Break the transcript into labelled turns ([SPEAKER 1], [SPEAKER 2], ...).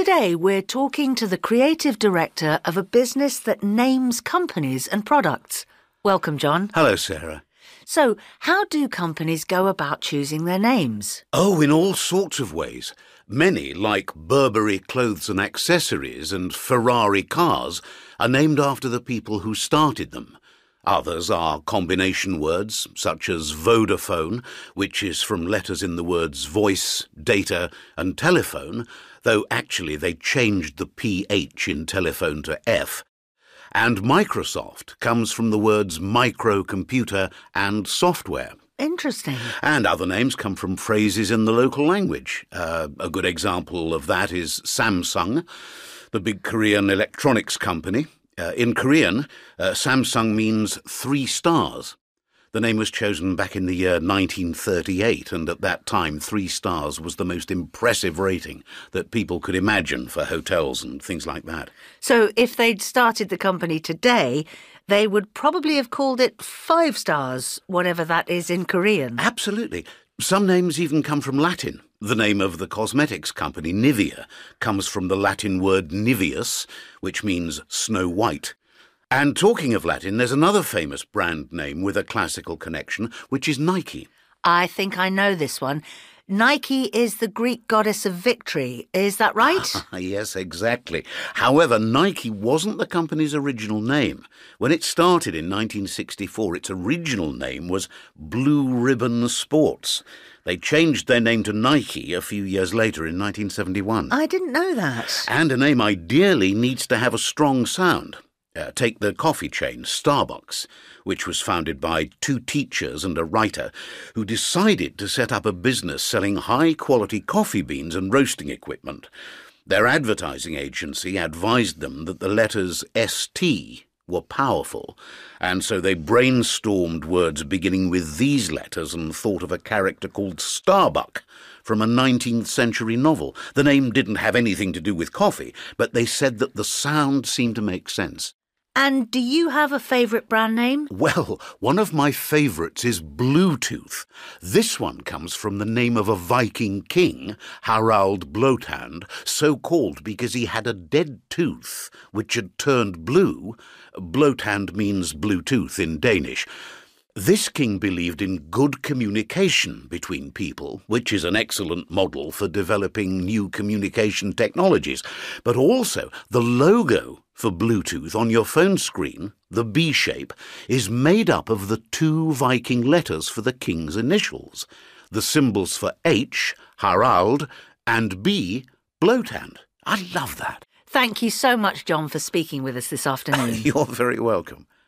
[SPEAKER 1] Today we're talking to the creative director of a business that names companies and products. Welcome, John.
[SPEAKER 2] Hello, Sarah.
[SPEAKER 1] So, how do companies go about choosing their names?
[SPEAKER 2] Oh, in all sorts of ways. Many, like Burberry Clothes and Accessories and Ferrari Cars, are named after the people who started them. Others are combination words, such as Vodafone, which is from letters in the words voice, data and telephone, though actually they changed the PH in telephone to F. And Microsoft comes from the words microcomputer and software.
[SPEAKER 1] Interesting.
[SPEAKER 2] And other names come from phrases in the local language. A good example of that is Samsung, the big Korean electronics company. In Korean, Samsung means 3 stars. The name was chosen back in the year 1938, and at that time 3 stars was the most impressive rating that people could imagine for hotels and things like that.
[SPEAKER 1] So if they'd started the company today, they would probably have called it 5 stars, whatever that is in Korean.
[SPEAKER 2] Absolutely. Some names even come from Latin. The name of the cosmetics company, Nivea, comes from the Latin word niveus, which means snow white. And talking of Latin, there's another famous brand name with a classical connection, which is Nike.
[SPEAKER 1] I think I know this one. Nike is the Greek goddess of victory. Is that right?
[SPEAKER 2] Yes, exactly. However, Nike wasn't the company's original name. When it started in 1964, its original name was Blue Ribbon Sports. They changed their name to Nike a few years later in 1971.
[SPEAKER 1] I didn't know that.
[SPEAKER 2] And a name ideally needs to have a strong sound. Take the coffee chain, Starbucks, which was founded by 2 teachers and a writer who decided to set up a business selling high-quality coffee beans and roasting equipment. Their advertising agency advised them that the letters ST were powerful, and so they brainstormed words beginning with these letters and thought of a character called Starbuck from a 19th century novel. The name didn't have anything to do with coffee, but they said that the sound seemed to make sense.
[SPEAKER 1] And do you have a favourite brand name?
[SPEAKER 2] Well, one of my favourites is Bluetooth. This one comes from the name of a Viking king, Harald Blåtand, so called because he had a dead tooth which had turned blue. Blåtand means Bluetooth in Danish. This king believed in good communication between people, which is an excellent model for developing new communication technologies. But also, the logo for Bluetooth on your phone screen, the B shape, is made up of the 2 Viking letters for the king's initials. The symbols for H, Harald, and B, Blåtand. I love that.
[SPEAKER 1] Thank you so much, John, for speaking with us this afternoon.
[SPEAKER 2] You're very welcome.